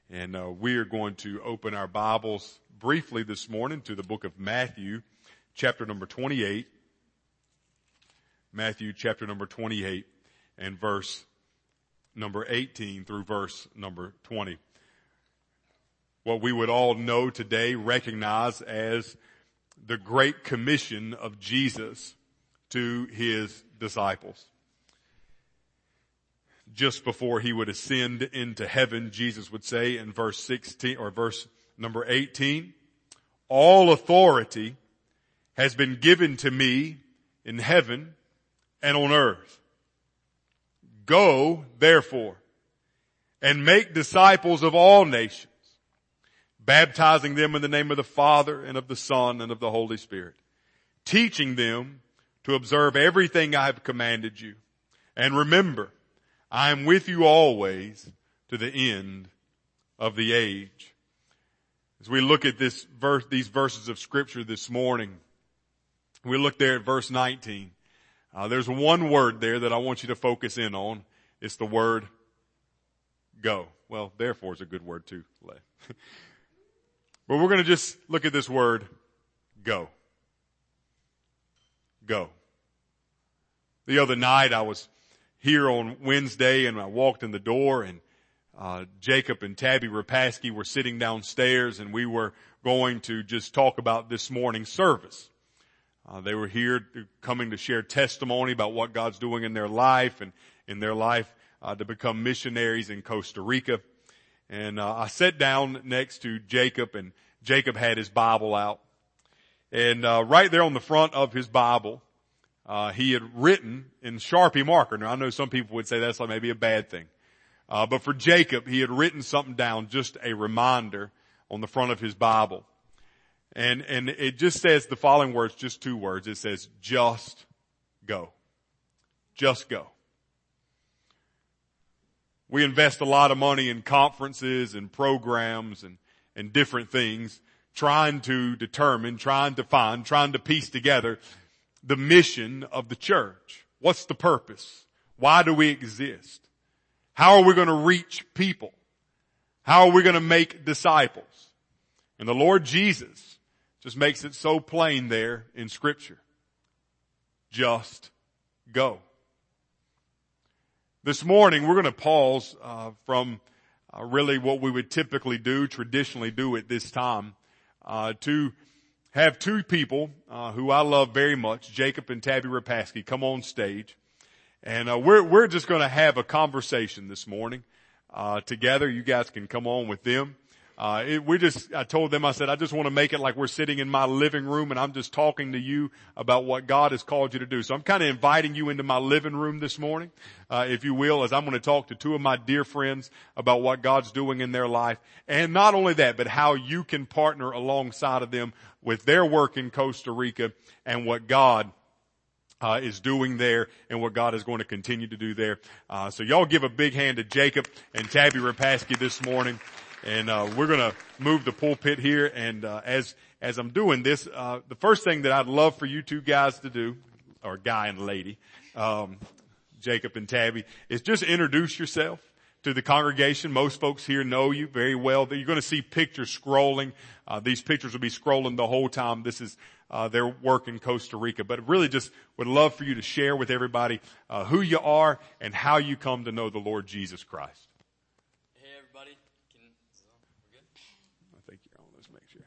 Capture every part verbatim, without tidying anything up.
And uh, we are going to open our Bibles briefly this morning to the book of Matthew, chapter number twenty-eight. Matthew chapter number twenty-eight and verse number eighteen through verse number twenty. What we would all know today, recognize as the Great Commission of Jesus to his disciples. Just before he would ascend into heaven, Jesus would say in verse sixteen or verse number eighteen, all authority has been given to me in heaven and on earth. Go, therefore, and make disciples of all nations, baptizing them in the name of the Father and of the Son and of the Holy Spirit, teaching them to observe everything I have commanded you. And remember, I am with you always to the end of the age. As we look at this verse, these verses of Scripture this morning, we look there at verse nineteen. Uh, there's one word there that I want you to focus in on. It's the word go. Well, therefore is a good word too. But we're going to just look at this word go. Go. The other night I was here on Wednesday and I walked in the door and uh Jacob and Tabby Rapaski were sitting downstairs and we were going to just talk about this morning's service. Uh, they were here to, coming to share testimony about what God's doing in their life and in their life uh, to become missionaries in Costa Rica. And uh, I sat down next to Jacob and Jacob had his Bible out. And uh right there on the front of his Bible, Uh, he had written in Sharpie marker. Now I know some people would say that's like maybe a bad thing. Uh, but for Jacob, he had written something down, just a reminder on the front of his Bible. And, and it just says the following words, just two words. It says, just go. Just go. We invest a lot of money in conferences and programs and, and different things, trying to determine, trying to find, trying to piece together the mission of the church. What's the purpose? Why do we exist? How are we going to reach people? How are we going to make disciples? And the Lord Jesus just makes it so plain there in Scripture. Just go. This morning we're going to pause uh, from uh, really what we would typically do, traditionally do at this time, uh, to have two people uh, who I love very much, Jacob and Tabby Rapaski, come on stage. And uh, we're we're just going to have a conversation this morning uh together. You guys can come on with them. Uh it, we just I told them, I said, I just want to make it like we're sitting in my living room and I'm just talking to you about what God has called you to do. So I'm kind of inviting you into my living room this morning, uh if you will, as I'm going to talk to two of my dear friends about what God's doing in their life. And not only that, but how you can partner alongside of them with their work in Costa Rica and what God Uh, is doing there and what God is going to continue to do there. Uh, so y'all give a big hand to Jacob and Tabby Rapaski this morning. And, uh, we're going to move the pulpit here. And, uh, as, as I'm doing this, uh, the first thing that I'd love for you two guys to do, or guy and lady, um, Jacob and Tabby, is just introduce yourself to the congregation. Most folks here know you very well. You're going to see pictures scrolling. Uh, these pictures will be scrolling the whole time. This is Uh, their work in Costa Rica. But really just would love for you to share with everybody uh, who you are and how you come to know the Lord Jesus Christ. Hey everybody. Can, we're good? I think you're on. Let's make sure.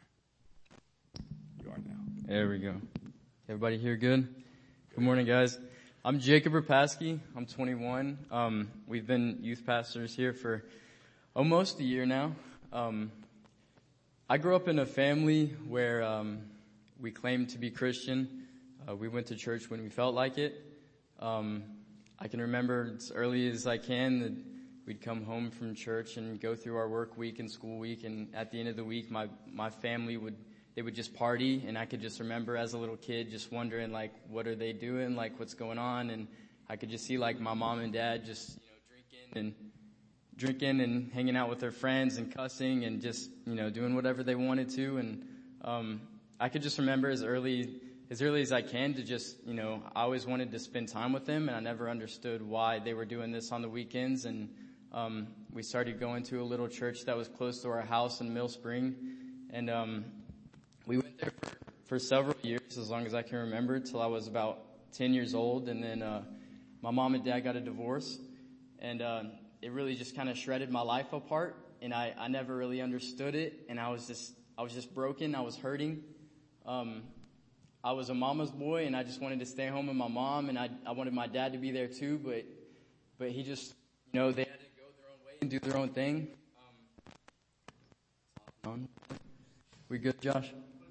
You are now. There we go. Everybody here good? Good morning, guys. I'm Jacob Rapaski. I'm twenty-one. Um, we've been youth pastors here for almost a year now. Um, I grew up in a family where um, we claimed to be Christian. Uh, we went to church when we felt like it. Um, I can remember as early as I can that we'd come home from church and go through our work week and school week. And at the end of the week, my, my family would, they would just party. And I could just remember as a little kid just wondering, like, what are they doing? Like, what's going on? And I could just see, like, my mom and dad just, you know, drinking and drinking and hanging out with their friends and cussing and just, you know, doing whatever they wanted to. And, um, I could just remember as early, as early as I can to just, you know, I always wanted to spend time with them, and I never understood why they were doing this on the weekends. And, um, we started going to a little church that was close to our house in Mill Spring. And um, we went there for, for several years, as long as I can remember, till I was about ten years old. And then uh, my mom and dad got a divorce. And uh, it really just kind of shredded my life apart. And I, I never really understood it. And I was just, I was just broken. I was hurting. Um, I was a mama's boy, and I just wanted to stay home with my mom, and I, I wanted my dad to be there too, but, but he just, you know, they had to go their own way and do their own thing. Um, we good, Josh?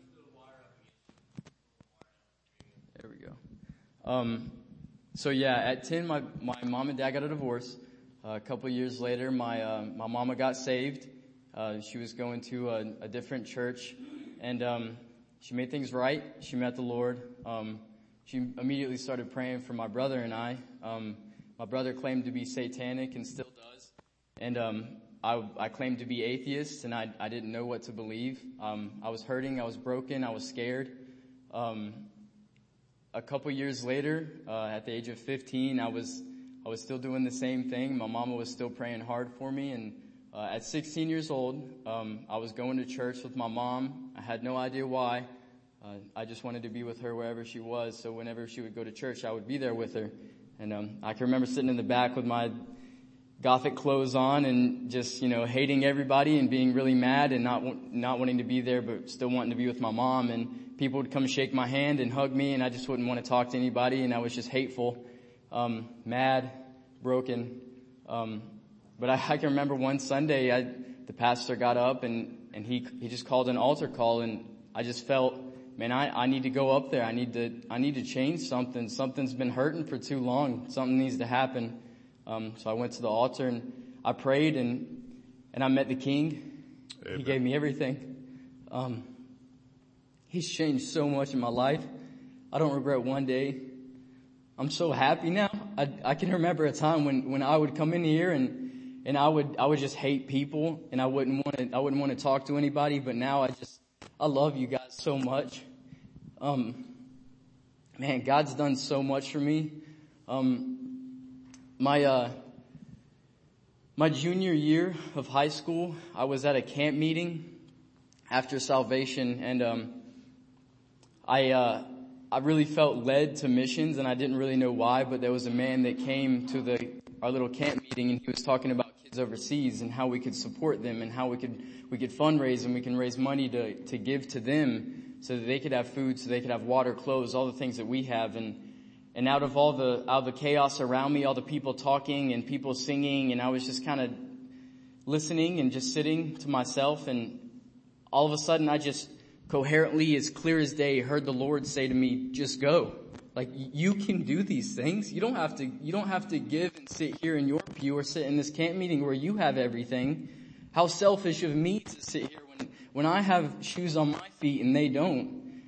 There we go. Um, so yeah, at ten, my, my mom and dad got a divorce. Uh, a couple of years later, my, uh, my mama got saved. Uh, she was going to a, a different church, and, um, she made things right. She met the Lord. Um, she immediately started praying for my brother and I. Um, my brother claimed to be satanic and still does. And um, I, I claimed to be atheist, and I, I didn't know what to believe. Um, I was hurting. I was broken. I was scared. Um, a couple years later, uh, at the age of fifteen, I was I was still doing the same thing. My mama was still praying hard for me, and Uh, at sixteen years old, um, I was going to church with my mom. I had no idea why. Uh, I just wanted to be with her wherever she was. So whenever she would go to church, I would be there with her. And um, I can remember sitting in the back with my gothic clothes on and just, you know, hating everybody and being really mad and not not wanting to be there, but still wanting to be with my mom. And people would come shake my hand and hug me, and I just wouldn't want to talk to anybody. And I was just hateful, um, mad, broken. Um, But I, I can remember one Sunday, I, the pastor got up and, and he, he just called an altar call, and I just felt, man, I, I need to go up there. I need to, I need to change something. Something's been hurting for too long. Something needs to happen. Um, so I went to the altar and I prayed, and, and I met the King. Amen. He gave me everything. Um, he's changed so much in my life. I don't regret one day. I'm so happy now. I, I can remember a time when, when I would come in here and, And I would, I would just hate people, and I wouldn't want to, I wouldn't want to talk to anybody, but now I just, I love you guys so much. Um, man, God's done so much for me. Um, my, uh, my junior year of high school, I was at a camp meeting after salvation, and, um, I, uh, I really felt led to missions, and I didn't really know why, but there was a man that came to the, our little camp meeting, and he was talking about kids overseas and how we could support them and how we could, we could fundraise and we can raise money to, to give to them so that they could have food, so they could have water, clothes, all the things that we have. And, and out of all the, out of the chaos around me, all the people talking and people singing, and I was just kind of listening and just sitting to myself, and all of a sudden I just coherently, as clear as day, heard the Lord say to me, just go. Like, you can do these things. You don't have to, you don't have to give and sit here in your pew or sit in this camp meeting where you have everything. How selfish of me to sit here when, when I have shoes on my feet and they don't.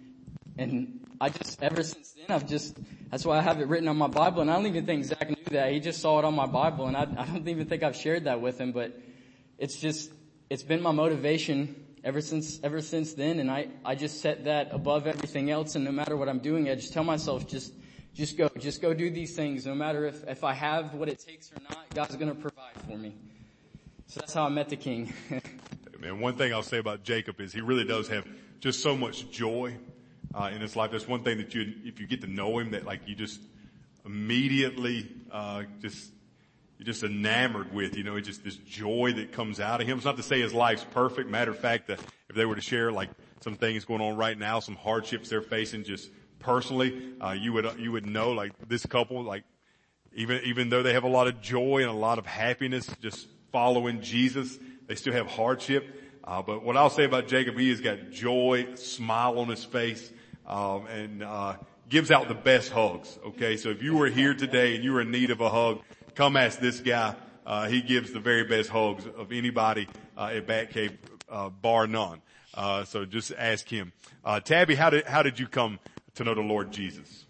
And I just, ever since then, I've just, that's why I have it written on my Bible. And I don't even think Zach knew that. He just saw it on my Bible, and I, I don't even think I've shared that with him, but it's just, it's been my motivation Ever since, ever since then, and I, I just set that above everything else, and no matter what I'm doing, I just tell myself, just, just go, just go do these things, no matter if, if I have what it takes or not, God's gonna provide for me. So that's how I met the King. Man, one thing I'll say about Jacob is he really does have just so much joy, uh, in his life. That's one thing that you, if you get to know him, that like you just immediately, uh, just, you're just enamored with, you know, it's just this joy that comes out of him. It's not to say his life's perfect. Matter of fact, that if they were to share like some things going on right now, some hardships they're facing just personally, uh, you would, you would know like this couple, like even, even though they have a lot of joy and a lot of happiness just following Jesus, they still have hardship. Uh, but what I'll say about Jacob, he has got joy, smile on his face, um, and, uh, gives out the best hugs. Okay. So if you were here today and you were in need of a hug, come ask this guy. Uh, he gives the very best hugs of anybody, uh, at Bat Cave, uh, bar none. Uh, so just ask him. Uh, Tabby, how did, how did you come to know the Lord Jesus?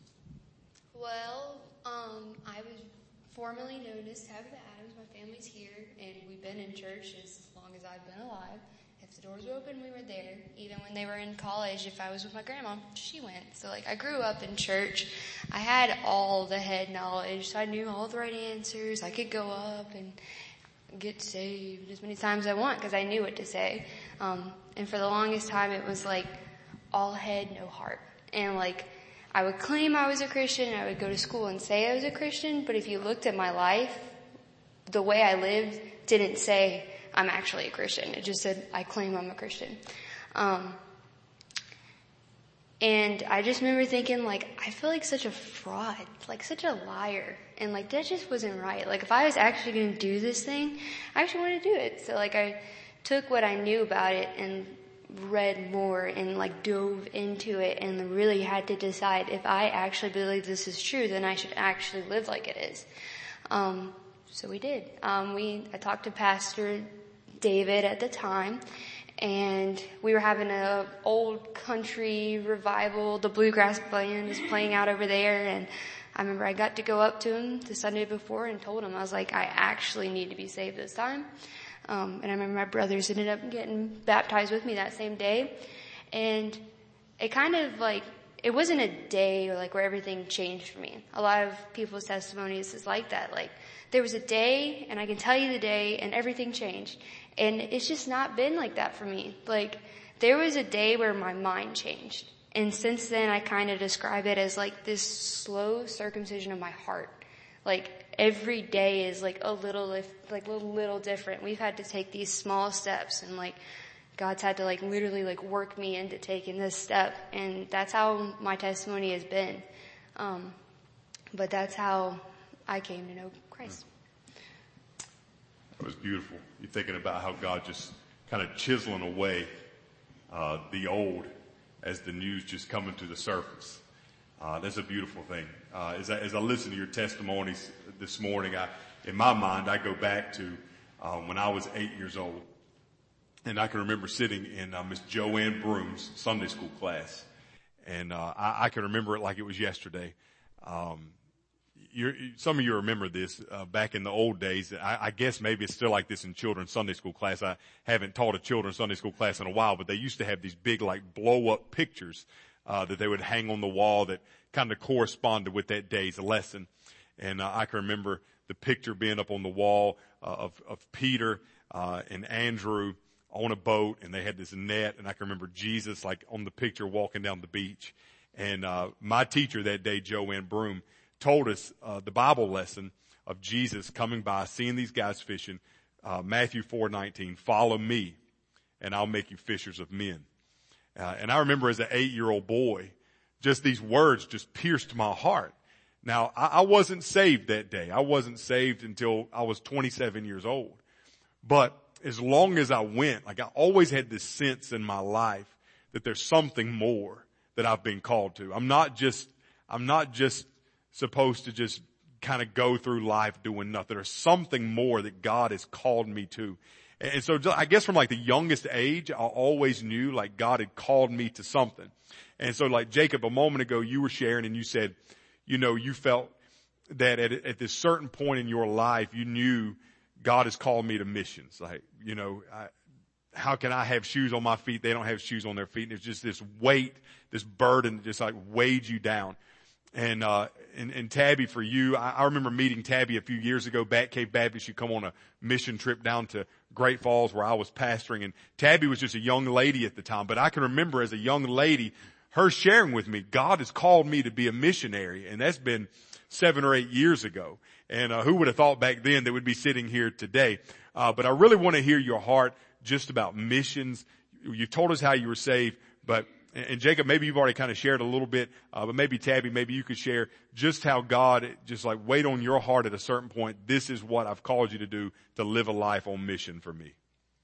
Well, um, I was formerly known as Tabitha Adams. My family's here, and we've been in church as long as I've been alive. If the doors were open, we were there. Even when they were in college, if I was with my grandma, she went. So, like, I grew up in church. I had all the head knowledge, so I knew all the right answers. I could go up and get saved as many times as I want because I knew what to say. Um, and for the longest time it was like all head, no heart. And like I would claim I was a Christian and I would go to school and say I was a Christian, but if you looked at my life, the way I lived didn't say I'm actually a Christian. It just said I claim I'm a Christian. Um, and I just remember thinking like, I feel like such a fraud, like such a liar. And like that just wasn't right. Like if I was actually going to do this thing, I actually wanted to do it. So like I took what I knew about it and read more and like dove into it and really had to decide if I actually believe this is true, then I should actually live like it is. Um, so we did. Um, we, I talked to Pastor David at the time, and we were having a old country revival. The bluegrass band is playing out over there, and I remember I got to go up to him the Sunday before and told him, I was like, I actually need to be saved this time. Um, and I remember my brothers ended up getting baptized with me that same day. And it kind of like, it wasn't a day like where everything changed for me. A lot of people's testimonies is like that. Like there was a day and I can tell you the day and everything changed. And it's just not been like that for me. Like there was a day where my mind changed. And since then I kind of describe it as like this slow circumcision of my heart. Like every day is like a little, like a little different. We've had to take these small steps and like God's had to like literally like work me into taking this step. And that's how my testimony has been. Um, but that's how I came to know Christ. It was beautiful. You're thinking about how God just kind of chiseling away, uh, the old as the news just coming to the surface. Uh, that's a beautiful thing. Uh, as I, as I listen to your testimonies this morning, I, in my mind, I go back to, uh, when I was eight years old. And I can remember sitting in, uh, Miss Joanne Broom's Sunday school class. And, uh, I, I can remember it like it was yesterday. Um, you're, some of you remember this, uh, back in the old days. I, I guess maybe it's still like this in children's Sunday school class. I haven't taught a children's Sunday school class in a while, but they used to have these big like blow up pictures Uh, that they would hang on the wall that kind of corresponded with that day's lesson. And uh, I can remember the picture being up on the wall uh, of, of Peter uh, and Andrew on a boat, and they had this net, and I can remember Jesus like on the picture walking down the beach. And uh, my teacher that day, Joanne Broom, told us uh, the Bible lesson of Jesus coming by, seeing these guys fishing, uh, Matthew four nineteen, follow me, and I'll make you fishers of men. Uh, and I remember as an eight-year-old boy, just these words just pierced my heart. Now, I, I wasn't saved that day. I wasn't saved until I was twenty-seven years old. But as long as I went, like I always had this sense in my life that there's something more that I've been called to. I'm not just, I'm not just supposed to just kind of go through life doing nothing. There's something more that God has called me to. And so I guess from like the youngest age, I always knew like God had called me to something. And so like Jacob, a moment ago, you were sharing and you said, you know, you felt that at, at this certain point in your life, you knew God has called me to missions. Like, you know, I, how can I have shoes on my feet? They don't have shoes on their feet. And it's just this weight, this burden that just like weighed you down. And, uh, and, and Tabby, for you, I, I remember meeting Tabby a few years ago, Bat Cave Baptist. You come on a mission trip down to Great Falls where I was pastoring, and Tabby was just a young lady at the time. But I can remember as a young lady, her sharing with me, God has called me to be a missionary, and that's been seven or eight years ago. And, uh, who would have thought back then that we'd be sitting here today? Uh, but I really want to hear your heart just about missions. You told us how you were saved, but and Jacob, maybe you've already kind of shared a little bit, uh, but maybe Tabby, maybe you could share just how God just like weighed on your heart at a certain point. This is what I've called you to do, to live a life on mission for me.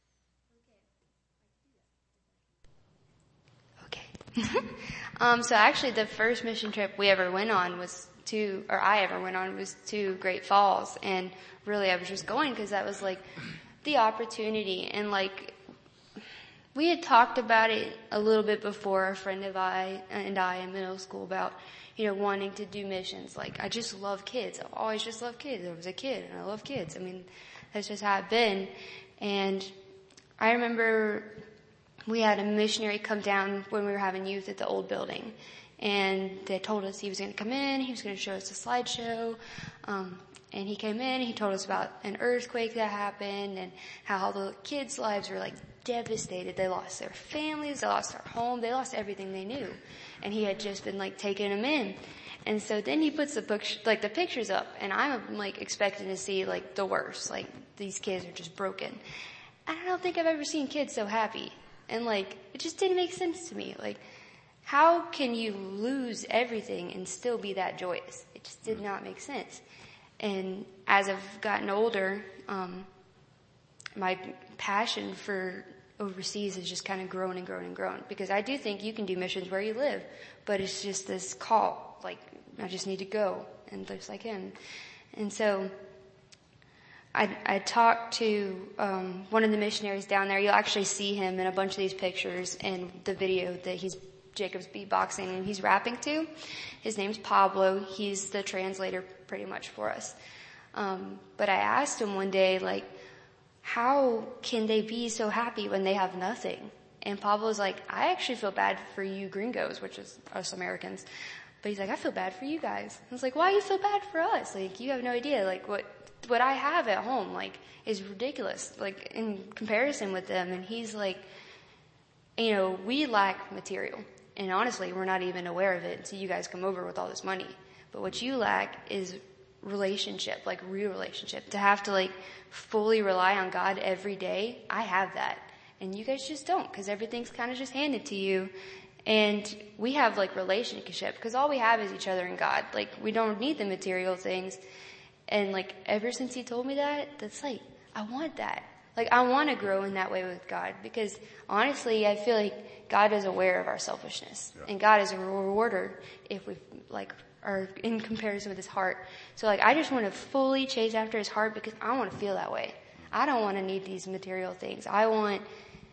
Okay. um, so actually the first mission trip we ever went on was to, or I ever went on was to Great Falls. And really I was just going because that was like the opportunity. And like, we had talked about it a little bit before, a friend of I and I in middle school, about, you know, wanting to do missions. Like, I just love kids. I've always just loved kids. I was a kid and I love kids. I mean, that's just how I've been. And I remember we had a missionary come down when we were having youth at the old building. And they told us he was going to come in, he was going to show us a slideshow. Um, and he came in, he told us about an earthquake that happened and how all the kids' lives were like devastated. They lost their families, they lost their home, they lost everything they knew. And he had just been like taking them in. And so then he puts the book, like the pictures up, and I'm like expecting to see like the worst, like these kids are just broken. And I don't think I've ever seen kids so happy. And like, it just didn't make sense to me. Like, how can you lose everything and still be that joyous? It just did not make sense. And as I've gotten older, um, my passion for overseas has just kind of grown and grown and grown. Because I do think you can do missions where you live, but it's just this call, like, I just need to go and just like him. And so I, I talked to um, one of the missionaries down there. You'll actually see him in a bunch of these pictures and the video that he's Jacob's beatboxing and he's rapping to. His name's Pablo. He's the translator pretty much for us. Um, but I asked him one day, like, how can they be so happy when they have nothing? And Pablo's like, I actually feel bad for you gringos, which is us Americans. But he's like, I feel bad for you guys. I was like, why do you feel bad for us? Like, you have no idea. Like, what what I have at home, like, is ridiculous, like, in comparison with them. And he's like, you know, we lack material. And honestly, we're not even aware of it until you guys come over with all this money. But what you lack is relationship, like real relationship. To have to like fully rely on God every day, I have that. And you guys just don't, because everything's kind of just handed to you. And we have like relationship, because all we have is each other and God. Like, we don't need the material things. And like, ever since he told me that, that's like, I want that. Like, I want to grow in that way with God, because honestly, I feel like God is aware of our selfishness, yeah. And God is a rewarder if we like are in comparison with his heart. So like, I just want to fully chase after his heart, because I want to feel that way. I don't want to need these material things. I want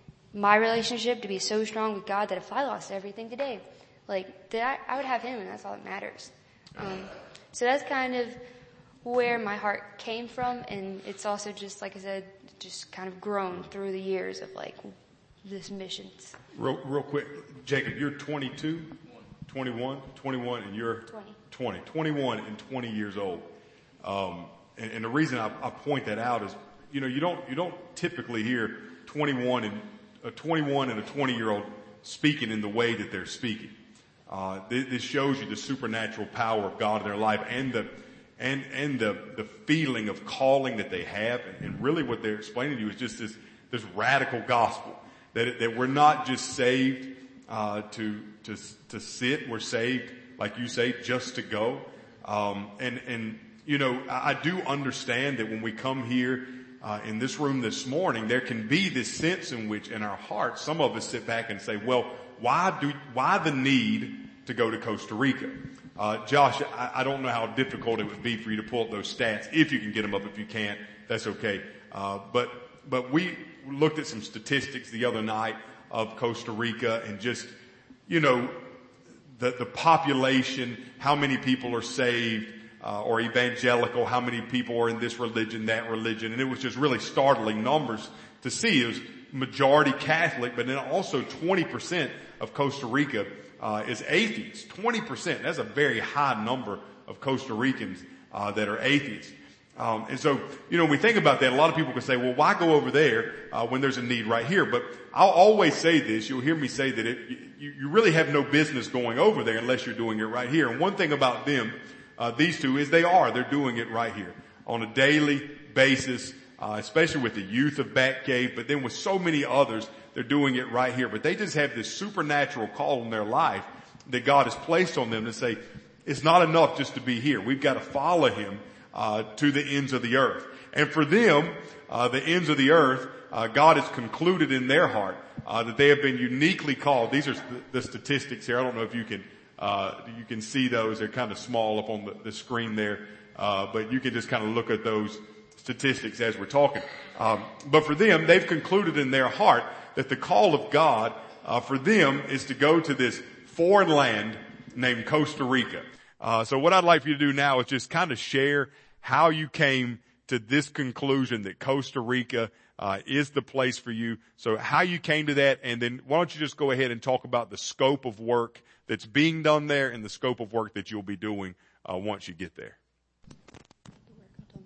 my relationship to be so strong with God that if I lost everything today, like, that I, I would have him, and that's all that matters. Um, so that's kind of where my heart came from, and it's also just, like I said, just kind of grown through the years of like this missions. Real, real quick, Jacob, you're twenty-two, twenty-one, twenty-one, and you're twenty. twenty, twenty-one and twenty years old. Um, and, and the reason I, I point that out is, you know, you don't, you don't typically hear twenty-one and a twenty-one and a twenty year old speaking in the way that they're speaking. Uh, this, this shows you the supernatural power of God in their life, and the, and, and the, the feeling of calling that they have. And, and really what they're explaining to you is just this, this radical gospel. That, that we're not just saved, uh, to, to, to sit. We're saved, like you say, just to go. Um, and, and, you know, I, I do understand that when we come here, uh, in this room this morning, there can be this sense in which in our hearts, some of us sit back and say, well, why do, why the need to go to Costa Rica? Uh, Josh, I, I don't know how difficult it would be for you to pull up those stats. If you can get them up, if you can't, that's okay. Uh, but, but we looked at some statistics the other night of Costa Rica, and just, you know, the, the population, how many people are saved, uh, or evangelical, how many people are in this religion, that religion. And it was just really startling numbers to see. It was majority Catholic, but then also twenty percent of Costa Rica uh, is atheists. twenty percent. That's a very high number of Costa Ricans uh, that are atheists. Um, and so, you know, when we think about that, a lot of people can say, well, why go over there uh, when there's a need right here? But I'll always say this. You'll hear me say that it, you, you really have no business going over there unless you're doing it right here. And one thing about them, uh, these two, is they are. They're doing it right here on a daily basis, uh, especially with the youth of Batcave, but then with so many others, they're doing it right here. But they just have this supernatural call in their life that God has placed on them to say, it's not enough just to be here. We've got to follow him Uh, to the ends of the earth. And for them, uh, the ends of the earth, uh, God has concluded in their heart, uh, that they have been uniquely called. These are st- the statistics here. I don't know if you can, uh, you can see those. They're kind of small up on the, the screen there. Uh, but you can just kind of look at those statistics as we're talking. Um, but for them, they've concluded in their heart that the call of God, uh, for them is to go to this foreign land named Costa Rica. Uh, so what I'd like for you to do now is just kind of share how you came to this conclusion that Costa Rica uh, is the place for you. So how you came to that, and then why don't you just go ahead and talk about the scope of work that's being done there and the scope of work that you'll be doing uh, once you get there.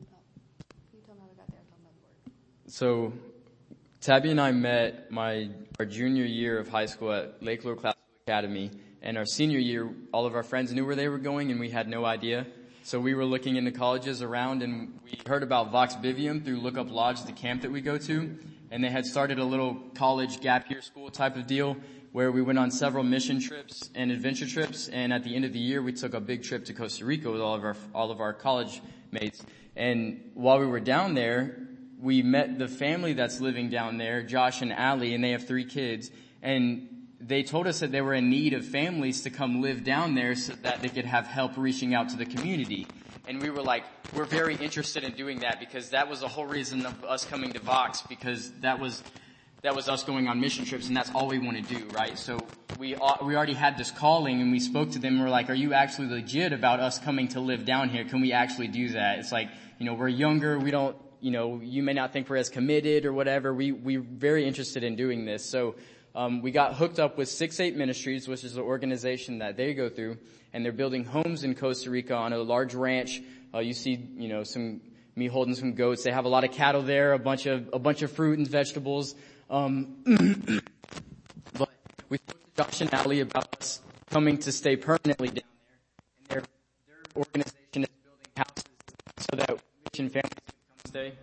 so Tabby and I met my our junior year of high school at Lake Lure Classical Academy, and our senior year, all of our friends knew where they were going, and we had no idea. So we were looking into colleges around, and we heard about Vox Vivium through Look Up Lodge, the camp that we go to, and they had started a little college gap year school type of deal where we went on several mission trips and adventure trips, and at the end of the year, we took a big trip to Costa Rica with all of our all of our college mates. And while we were down there, we met the family that's living down there, Josh and Allie, and they have three kids. And they told us that they were in need of families to come live down there so that they could have help reaching out to the community. And we were like, we're very interested in doing that because that was the whole reason of us coming to Vox, because that was, that was us going on mission trips, and that's all we want to do, right? So we, we already had this calling, and we spoke to them, and we're like, are you actually legit about us coming to live down here? Can we actually do that? It's like, you know, we're younger, we don't, you know, you may not think we're as committed or whatever. We, we're very interested in doing this. So, um, we got hooked up with six eight Ministries, which is the organization that they go through, and they're building homes in Costa Rica on a large ranch. Uh, you see, you know, some, me holding some goats. They have a lot of cattle there, a bunch of, a bunch of fruit and vegetables. Um, but we spoke to Josh and Allie about us coming to stay permanently down there, and their, their organization is building houses so that mission families stay.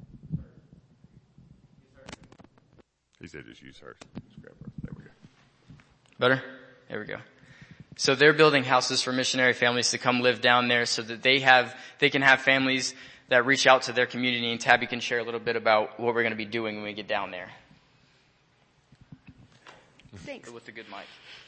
He said just use hers. Just grab hers. There we go. Better? There we go. So they're building houses for missionary families to come live down there so that they have, they can have families that reach out to their community, and Tabby can share a little bit about what we're going to be doing when we get down there. Thanks. With a good mic.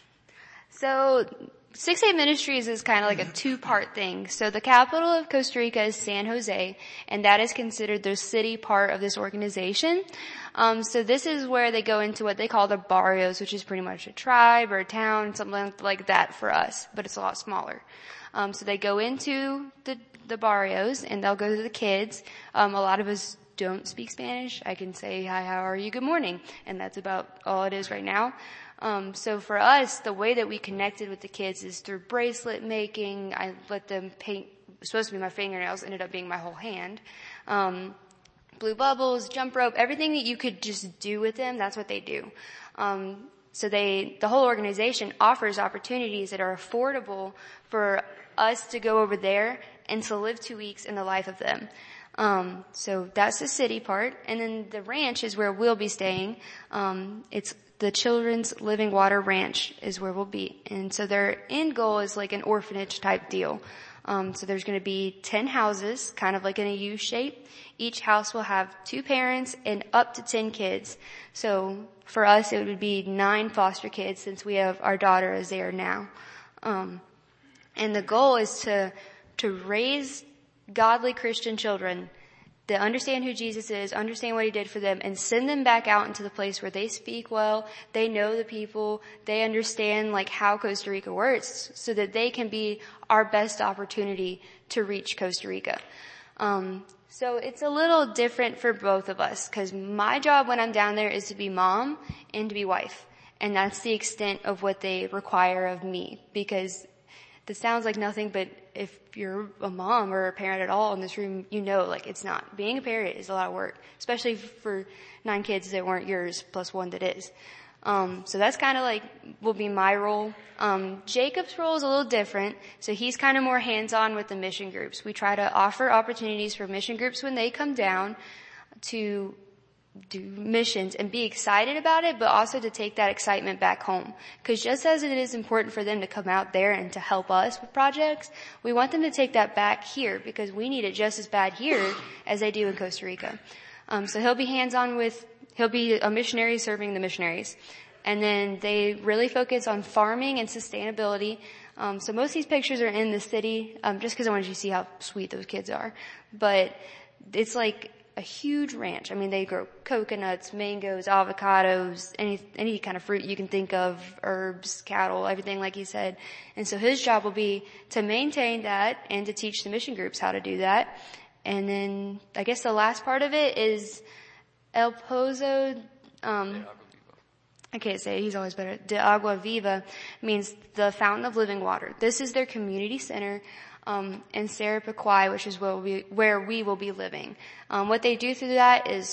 So, six eight Ministries is kind of like a two-part thing. So the capital of Costa Rica is San Jose, and that is considered the city part of this organization. Um, so this is where they go into what they call the barrios, which is pretty much a tribe or a town, something like that for us, but it's a lot smaller. Um, so they go into the, the barrios, and they'll go to the kids. Um, a lot of us don't speak Spanish. I can say, hi, how are you, good morning, and that's about all it is right now. Um, so for us, the way that we connected with the kids is through bracelet making. I let them paint, it was supposed to be my fingernails, ended up being my whole hand. Um, blue bubbles, jump rope, everything that you could just do with them, that's what they do. Um, so they, the whole organization offers opportunities that are affordable for us to go over there and to live two weeks in the life of them. Um, so that's the city part. And then the ranch is where we'll be staying. Um, it's the Children's Living Water Ranch is where we'll be. And so their end goal is like an orphanage type deal. Um, so there's going to be ten houses, kind of like in a U shape. Each house will have two parents and up to ten kids. So for us, it would be nine foster kids since we have our daughter is there now. Um, and the goal is to, to raise godly Christian children that understand who Jesus is, understand what he did for them, and send them back out into the place where they speak well, they know the people, they understand like how Costa Rica works, so that they can be our best opportunity to reach Costa Rica. Um, so it's a little different for both of us, because my job when I'm down there is to be mom and to be wife. And that's the extent of what they require of me, because this sounds like nothing, but if you're a mom or a parent at all in this room, you know, like, it's not. Being a parent is a lot of work, especially for nine kids that weren't yours plus one that is. Um, so that's kind of like, will be my role. Um, Jacob's role is a little different. So he's kind of more hands-on with the mission groups. We try to offer opportunities for mission groups when they come down to do missions and be excited about it, but also to take that excitement back home. Because just as it is important for them to come out there and to help us with projects, we want them to take that back here, because we need it just as bad here as they do in Costa Rica. Um, so he'll be hands-on with, he'll be a missionary serving the missionaries. And then they really focus on farming and sustainability. Um, so most of these pictures are in the city, um, just because I wanted you to see how sweet those kids are. But it's like a huge ranch. I mean, they grow coconuts, mangoes, avocados, any any kind of fruit you can think of, herbs, cattle, everything like he said. And so his job will be to maintain that and to teach the mission groups how to do that. And then I guess the last part of it is El Pozo, um, I can't say it, he's always better. De Agua Viva means the fountain of living water. This is their community center. Um, in Sarapaquai, which is where we, where we will be living. Um, what they do through that is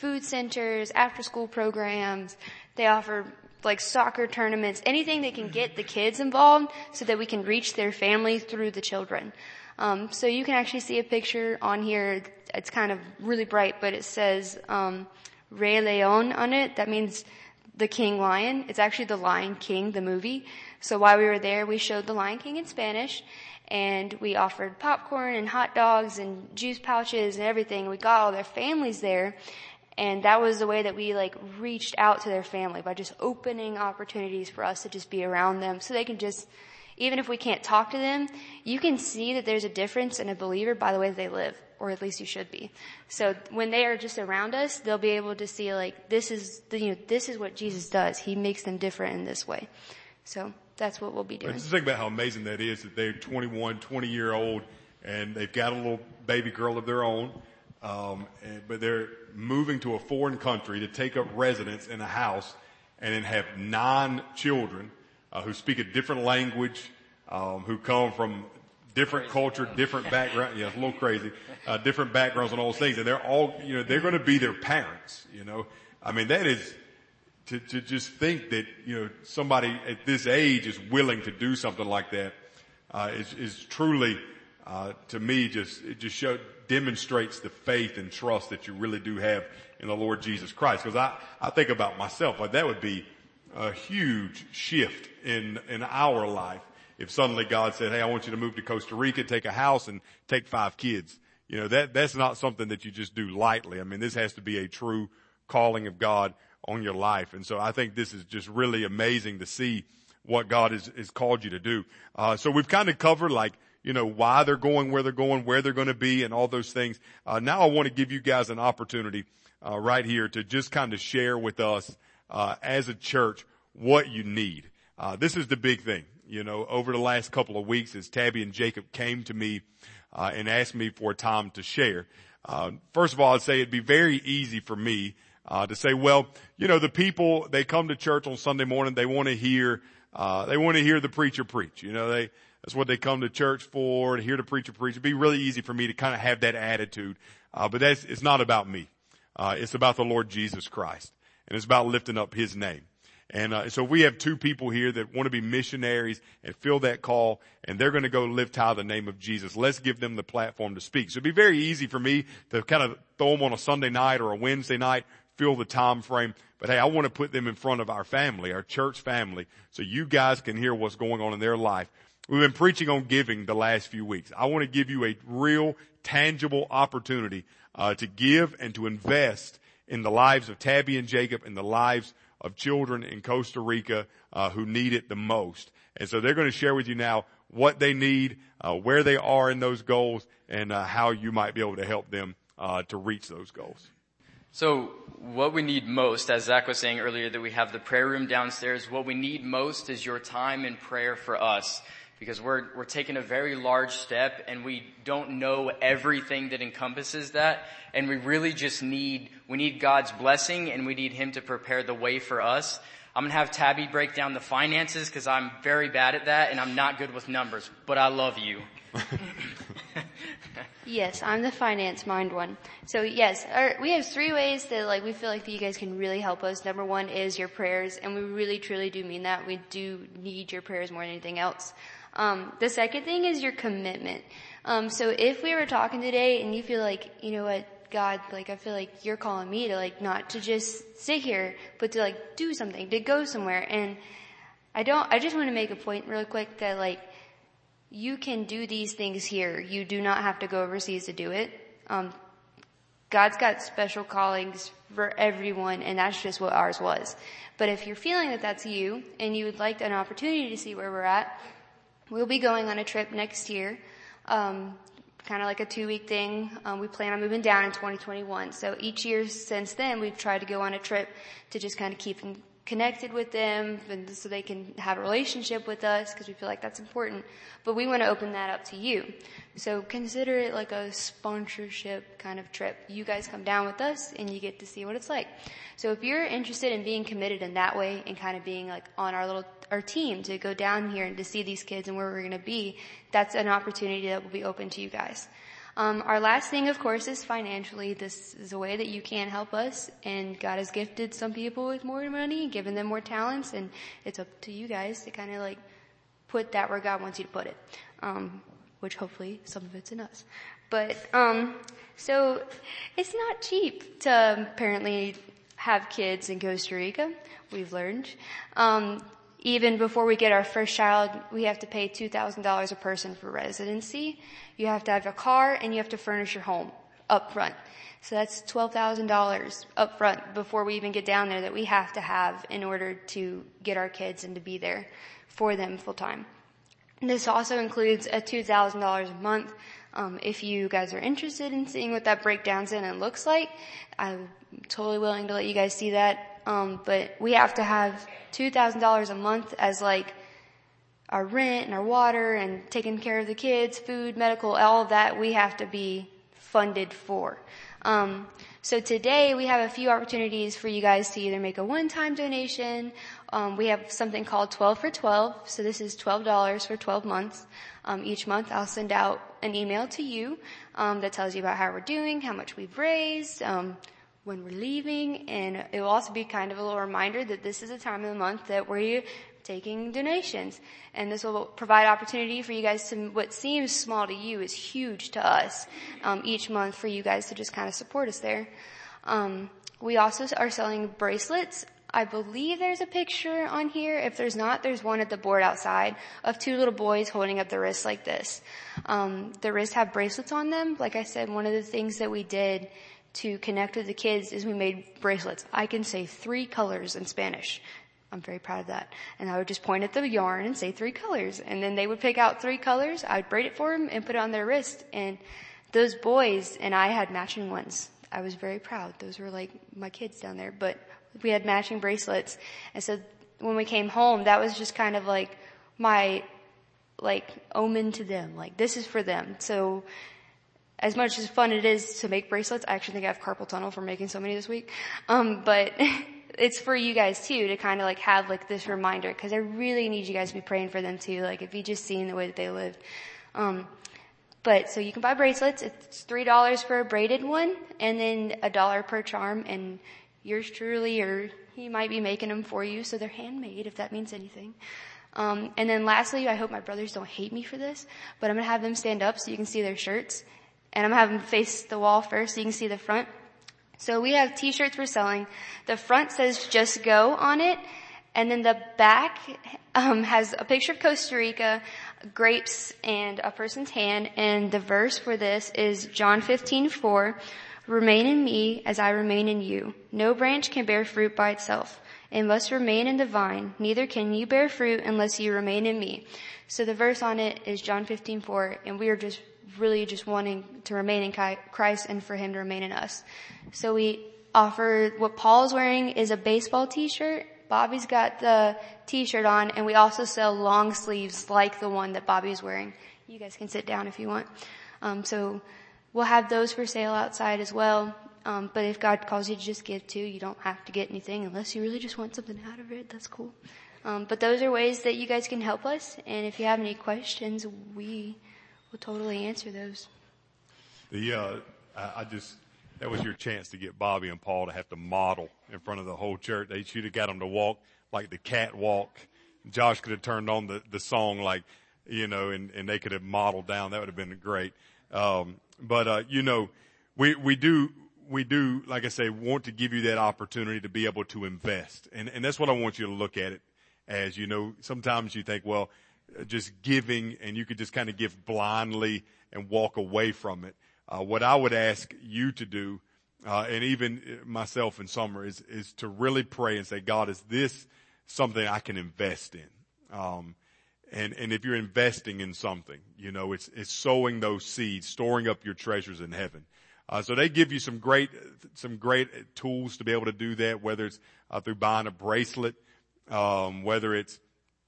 food centers, after school programs. They offer like soccer tournaments, anything that can get the kids involved so that we can reach their family through the children. Um, so you can actually see a picture on here. It's kind of really bright, but it says, um, Rey Leon on it. That means the King Lion. It's actually the Lion King, the movie. So while we were there, we showed the Lion King in Spanish, and we offered popcorn and hot dogs and juice pouches and everything. We got all their families there, and that was the way that we like reached out to their family, by just opening opportunities for us to just be around them so they can just, even if we can't talk to them, you can see that there's a difference in a believer by the way that they live, or at least you should be. So when they are just around us, they'll be able to see like, this is the, you know, this is what Jesus does. He makes them different in this way. So that's what we'll be doing. Just think about how amazing that is, that they're twenty-one, twenty year old and they've got a little baby girl of their own. Um, and, but they're moving to a foreign country to take up residence in a house and then have nine children, uh, who speak a different language, um, who come from different culture, different background. Yeah, it's a little crazy. Uh, different backgrounds and all those things. And they're all, you know, they're going to be their parents, you know. I mean, that is, to, to just think that, you know, somebody at this age is willing to do something like that, uh, is, is truly, uh, to me, just, it just show, demonstrates the faith and trust that you really do have in the Lord Jesus Christ. Cause I, I think about myself, like that would be a huge shift in, in our life. If suddenly God said, hey, I want you to move to Costa Rica, take a house and take five kids. You know, that, that's not something that you just do lightly. I mean, this has to be a true calling of God on your life. And so I think this is just really amazing to see what God has, has called you to do. Uh, so we've kind of covered like, you know, why they're going, where they're going, where they're going to be and all those things. Uh, now I want to give you guys an opportunity, uh, right here to just kind of share with us, uh, as a church what you need. Uh, this is the big thing. You know, over the last couple of weeks as Tabby and Jacob came to me, uh, and asked me for a time to share. Uh, first of all, I'd say it'd be very easy for me, uh, to say, well, you know, the people, they come to church on Sunday morning, they want to hear, uh, they want to hear the preacher preach. You know, they, that's what they come to church for, to hear the preacher preach. It'd be really easy for me to kind of have that attitude. Uh, but that's, it's not about me. Uh, it's about the Lord Jesus Christ. And it's about lifting up His name. And, uh, so we have two people here that want to be missionaries and feel that call, and they're going to go lift high the name of Jesus. Let's give them the platform to speak. So it'd be very easy for me to kind of throw them on a Sunday night or a Wednesday night, fill the time frame. But hey, I want to put them in front of our family, our church family, so you guys can hear what's going on in their life. We've been preaching on giving the last few weeks. I want to give you a real, tangible opportunity, uh, to give and to invest in the lives of Tabby and Jacob and the lives of children in Costa Rica, uh, who need it the most. And so they're going to share with you now what they need, uh, where they are in those goals, and, uh, how you might be able to help them, uh, to reach those goals. So what we need most, as Zach was saying earlier, that we have the prayer room downstairs, what we need most is your time in prayer for us. Because we're, we're taking a very large step and we don't know everything that encompasses that. And we really just need, we need God's blessing and we need Him to prepare the way for us. I'm going to have Tabby break down the finances because I'm very bad at that and I'm not good with numbers, but I love you. Yes, I'm the finance mind one. So yes, our, we have three ways that like we feel like that you guys can really help us. Number one is your prayers, and we really truly do mean that. We do need your prayers more than anything else. Um, the second thing is your commitment. Um, so if we were talking today and you feel like, you know what, God, like I feel like you're calling me to like not to just sit here, but to like do something, to go somewhere. And I don't, I just want to make a point really quick that like you can do these things here. You do not have to go overseas to do it. Um, God's got special callings for everyone, and that's just what ours was. But if you're feeling that that's you and you would like an opportunity to see where we're at, we'll be going on a trip next year, um, kind of like a two-week thing. Um, we plan on moving down in twenty twenty-one. So each year since then, we've tried to go on a trip to just kind of keep them connected with them, and so they can have a relationship with us, because we feel like that's important. But we want to open that up to you. So consider it like a sponsorship kind of trip. You guys come down with us, and you get to see what it's like. So if you're interested in being committed in that way and kind of being like on our little our team to go down here and to see these kids and where we're going to be, that's an opportunity that will be open to you guys. Um, our last thing, of course, is financially. This is a way that you can help us, and God has gifted some people with more money, given them more talents, and it's up to you guys to kind of like put that where God wants you to put it, um, which hopefully some of it's in us. But um, so it's not cheap to apparently have kids in Costa Rica. We've learned. Um, Even before we get our first child, we have to pay two thousand dollars a person for residency. You have to have a car and you have to furnish your home up front. So that's twelve thousand dollars up front before we even get down there that we have to have in order to get our kids and to be there for them full time. This also includes a two thousand dollars a month. Um, if you guys are interested in seeing what that breakdown's in and looks like, I'm totally willing to let you guys see that. Um, but we have to have two thousand dollars a month as like our rent and our water and taking care of the kids, food, medical, all of that we have to be funded for. Um, so today we have a few opportunities for you guys to either make a one-time donation. Um, we have something called twelve for twelve. So this is twelve dollars for twelve months. Um, each month I'll send out an email to you, um, that tells you about how we're doing, how much we've raised, um, when we're leaving, and it will also be kind of a little reminder that this is a time of the month that we're taking donations. And this will provide opportunity for you guys to, what seems small to you is huge to us, um, each month for you guys to just kind of support us there. Um, we also are selling bracelets. I believe there's a picture on here. If there's not, there's one at the board outside of two little boys holding up the wrists like this. Um, the wrists have bracelets on them. Like I said, one of the things that we did to connect with the kids is we made bracelets. I can say three colors in Spanish. I'm very proud of that. And I would just point at the yarn and say three colors. And then they would pick out three colors. I would braid it for them and put it on their wrist. And those boys and I had matching ones. I was very proud. Those were like my kids down there. But we had matching bracelets. And so when we came home, that was just kind of like my like omen to them. Like this is for them. So as much as fun it is to make bracelets, I actually think I have carpal tunnel for making so many this week. Um, but it's for you guys too to kind of like have like this reminder, because I really need you guys to be praying for them too. Like if you just seen the way that they live. Um, but so you can buy bracelets. It's three dollars for a braided one, and then a dollar per charm. And yours truly, or he might be making them for you, so they're handmade if that means anything. Um, and then lastly, I hope my brothers don't hate me for this, but I'm gonna have them stand up so you can see their shirts. And I'm going to have them face the wall first so you can see the front. So we have t-shirts we're selling. The front says just go on it. And then the back um, has a picture of Costa Rica, grapes, and a person's hand. And the verse for this is John fifteen four. Remain in me as I remain in you. No branch can bear fruit by itself. It must remain in the vine. Neither can you bear fruit unless you remain in me. So the verse on it is John fifteen four. And we are just really just wanting to remain in Christ and for him to remain in us. So we offer, what Paul's wearing is a baseball t-shirt. Bobby's got the t-shirt on, and we also sell long sleeves like the one that Bobby's wearing. You guys can sit down if you want. Um, so we'll have those for sale outside as well. Um, but if God calls you to just give too, you don't have to get anything unless you really just want something out of it. That's cool. Um, but those are ways that you guys can help us. And if you have any questions, we will totally answer those. The, uh, I, I just, that was your chance to get Bobby and Paul to have to model in front of the whole church. They should have got them to walk like the catwalk. Josh could have turned on the, the song like, you know, and, and they could have modeled down. That would have been great. Um, but, uh, you know, we, we do, we do, like I say, want to give you that opportunity to be able to invest. And, and that's what I want you to look at it as. You know, sometimes you think, well, just giving, and you could just kind of give blindly and walk away from it. Uh, what I would ask you to do, uh, and even myself in summer, is, is to really pray and say, God, is this something I can invest in? Um, and, and if you're investing in something, you know, it's, it's sowing those seeds, storing up your treasures in heaven. Uh, so they give you some great, some great tools to be able to do that, whether it's, uh, through buying a bracelet, um, whether it's,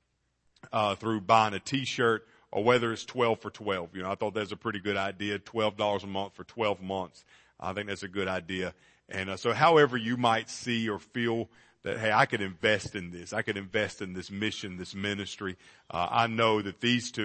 uh, through buying a t-shirt, or whether it's twelve for twelve. You know, I thought that's a pretty good idea. twelve dollars a month for twelve months. I think that's a good idea. And uh, so however you might see or feel that, hey, I could invest in this. I could invest in this mission, this ministry. Uh, I know that these two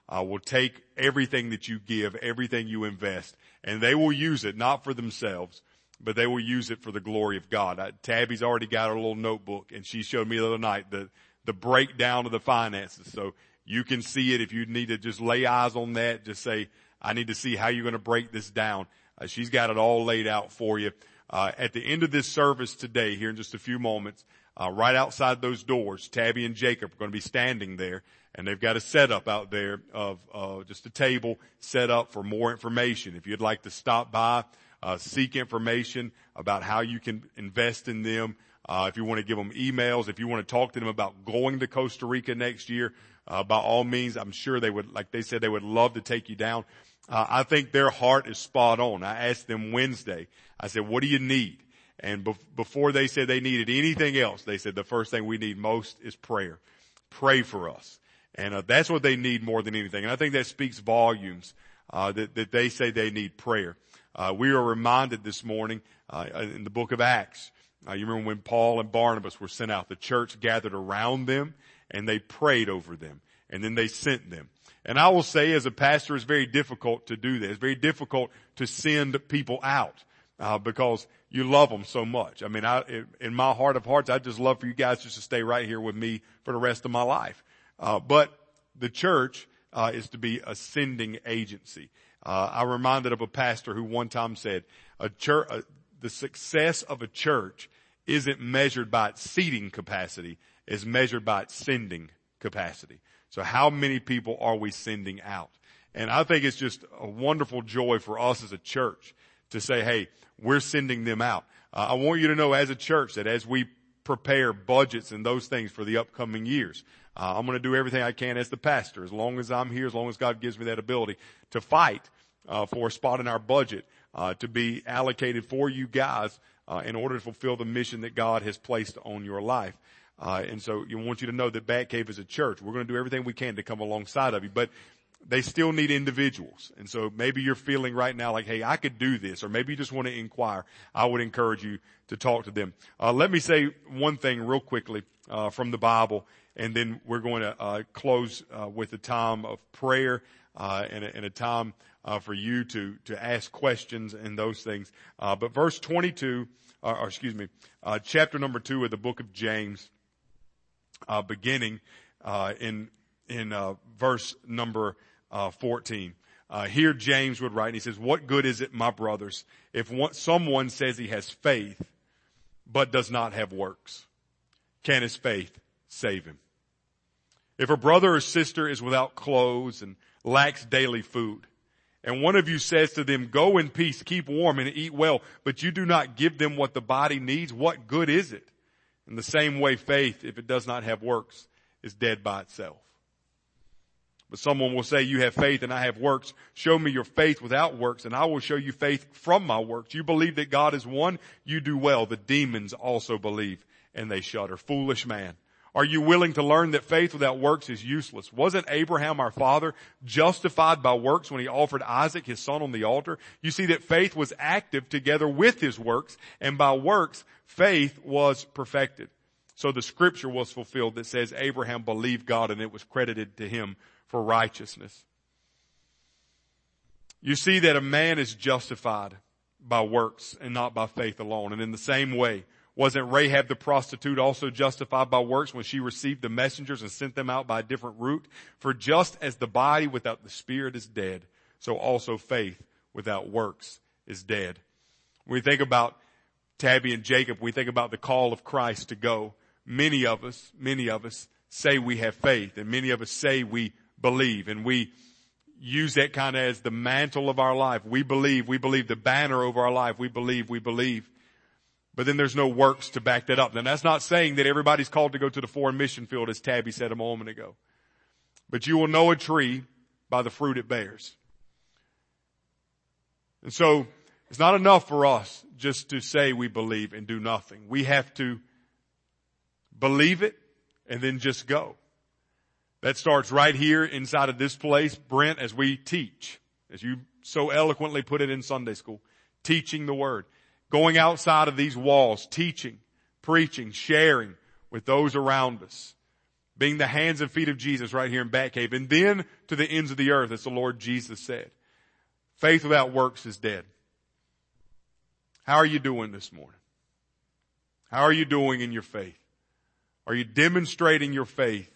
uh, will take everything that you give, everything you invest, and they will use it not for themselves, but they will use it for the glory of God. Uh, Tabby's already got her little notebook, and she showed me the other night the, the breakdown of the finances. So you can see it. If you need to just lay eyes on that, just say, I need to see how you're going to break this down. Uh, she's got it all laid out for you. Uh, at the end of this service today, here in just a few moments, uh, right outside those doors, Tabby and Jacob are going to be standing there, and they've got a setup out there of, uh, just a table set up for more information. If you'd like to stop by, uh, seek information about how you can invest in them, uh, if you want to give them emails, if you want to talk to them about going to Costa Rica next year, uh, by all means, I'm sure they would, like they said, they would love to take you down. Uh, I think their heart is spot on. I asked them Wednesday, I said, what do you need? And be- before they said they needed anything else, they said the first thing we need most is prayer. Pray for us. And uh, that's what they need more than anything. And I think that speaks volumes, uh, that, that they say they need prayer. Uh, we are reminded this morning, uh, in the book of Acts, uh, you remember when Paul and Barnabas were sent out, the church gathered around them and they prayed over them and then they sent them. And I will say as a pastor, it's very difficult to do that. It's very difficult to send people out, uh, because you love them so much. I mean, I, in my heart of hearts, I'd just love for you guys just to stay right here with me for the rest of my life. Uh, but the church, uh, is to be a sending agency. Uh, I'm reminded of a pastor who one time said, a church, uh, the success of a church isn't measured by its seating capacity, it's measured by its sending capacity. So how many people are we sending out? And I think it's just a wonderful joy for us as a church to say, hey, we're sending them out. Uh, I want you to know as a church that as we prepare budgets and those things for the upcoming years, uh, I'm going to do everything I can as the pastor, as long as I'm here, as long as God gives me that ability to fight uh, for a spot in our budget uh, to be allocated for you guys uh, in order to fulfill the mission that God has placed on your life. Uh, and so you want you to know that Bat Cave is a church. We're going to do everything we can to come alongside of you, but they still need individuals. And so maybe you're feeling right now like, hey, I could do this, or maybe you just want to inquire. I would encourage you to talk to them. Uh, let me say one thing real quickly, uh, from the Bible, and then we're going to, uh, close, uh, with a time of prayer, uh, and a, and a time, uh, for you to, to ask questions and those things. Uh, but verse twenty-two, uh, or excuse me, uh, chapter number two of the book of James, Uh, beginning, uh, in, in, uh, verse number, uh, fourteen. Uh, here James would write, and he says, what good is it, my brothers, if one, someone says he has faith, but does not have works? Can his faith save him? If a brother or sister is without clothes and lacks daily food, and one of you says to them, go in peace, keep warm and eat well, but you do not give them what the body needs, what good is it? In the same way, faith, if it does not have works, is dead by itself. But someone will say, you have faith and I have works. Show me your faith without works, and I will show you faith from my works. You believe that God is one, you do well. The demons also believe, and they shudder. Foolish man, are you willing to learn that faith without works is useless? Wasn't Abraham our father justified by works when he offered Isaac his son on the altar? You see that faith was active together with his works, and by works faith was perfected. So the scripture was fulfilled that says Abraham believed God and it was credited to him for righteousness. You see that a man is justified by works and not by faith alone. And in the same way, wasn't Rahab the prostitute also justified by works when she received the messengers and sent them out by a different route? For just as the body without the spirit is dead, so also faith without works is dead. When we think about Tabby and Jacob, we think about the call of Christ to go. Many of us, many of us say we have faith, and many of us say we believe, and we use that kind of as the mantle of our life. We believe, we believe the banner over our life. We believe, we believe. But then there's no works to back that up. Now that's not saying that everybody's called to go to the foreign mission field, as Tabby said a moment ago. But you will know a tree by the fruit it bears. And so it's not enough for us just to say we believe and do nothing. We have to believe it and then just go. That starts right here inside of this place, Brent, as we teach, as you so eloquently put it in Sunday school, teaching the word. Going outside of these walls, teaching, preaching, sharing with those around us. being the hands and feet of Jesus right here in Batcave, and then to the ends of the earth, as the Lord Jesus said. Faith without works is dead. How are you doing this morning? How are you doing in your faith? Are you demonstrating your faith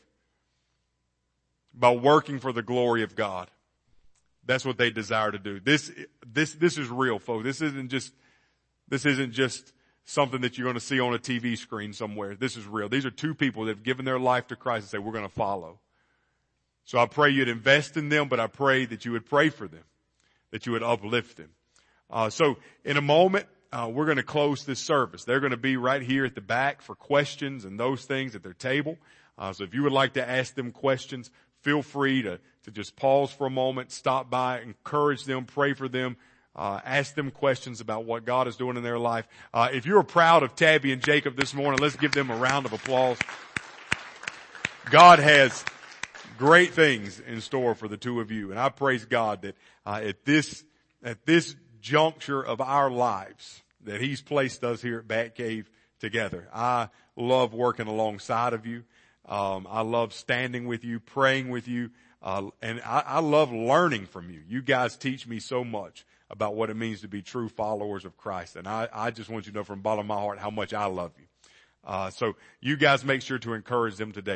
by working for the glory of God? That's what they desire to do. This, this, this is real, folks. This isn't just, this isn't just something that you're going to see on a T V screen somewhere. This is real. These are two people that have given their life to Christ and say, we're going to follow. So I pray you'd invest in them, but I pray that you would pray for them, that you would uplift them. Uh, so in a moment, uh, we're going to close this service. They're going to be right here at the back for questions and those things at their table. Uh, so if you would like to ask them questions, feel free to, to just pause for a moment, stop by, encourage them, pray for them, uh, ask them questions about what God is doing in their life. Uh, if you're proud of Tabby and Jacob this morning, let's give them a round of applause. God has great things in store for the two of you, and I praise God that uh, at this at this juncture of our lives that He's placed us here at Batcave together. I love working alongside of you. Um, I love standing with you, praying with you, uh, and I, I love learning from you. You guys teach me so much about what it means to be true followers of Christ, and I, I just want you to know from the bottom of my heart how much I love you. Uh, so you guys make sure to encourage them today.